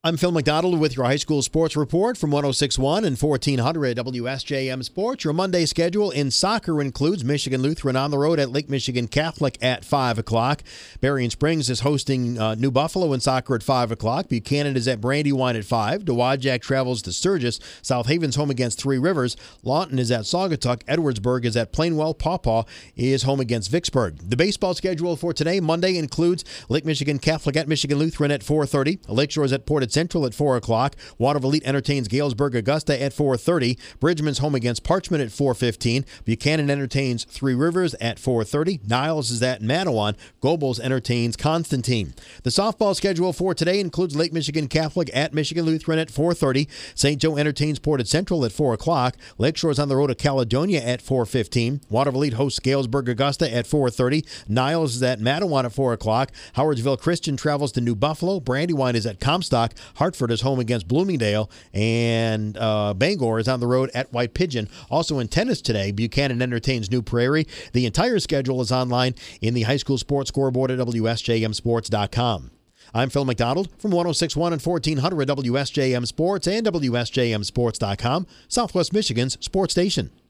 I'm Phil McDonald with your high school sports report from 106.1 and 1400 WSJM Sports. Your Monday schedule in soccer includes Michigan Lutheran on the road at Lake Michigan Catholic at 5 o'clock. Berrien Springs is hosting New Buffalo in soccer at 5 o'clock. Buchanan is at Brandywine at 5. Dowagiac travels to Sturgis. South Haven's home against Three Rivers. Lawton is at Saugatuck. Edwardsburg is at Plainwell. Pawpaw is home against Vicksburg. The baseball schedule for today, Monday, includes Lake Michigan Catholic at Michigan Lutheran at 4:30. Lakeshore is at Portage Central at 4 o'clock. Waterville Elite entertains Galesburg Augusta at 4:30. Bridgman's home against Parchment at 4:15. Buchanan entertains Three Rivers at 4:30. Niles is at Manawan. Gobles entertains Constantine. The softball schedule for today includes Lake Michigan Catholic at Michigan Lutheran at 4:30. St. Joe entertains Portage Central at 4 o'clock. Lakeshore is on the road to Caledonia at 4:15. Waterville Elite hosts Galesburg Augusta at 4:30. Niles is at Manawan at 4 o'clock. Howardsville Christian travels to New Buffalo. Brandywine is at Comstock. Hartford is home against Bloomingdale, and Bangor is on the road at White Pigeon. Also in tennis today, Buchanan entertains New Prairie. The entire schedule is online in the high school sports scoreboard at WSJMsports.com. I'm Phil McDonald from 106.1 and 1400 WSJM Sports and WSJMsports.com, Southwest Michigan's sports station.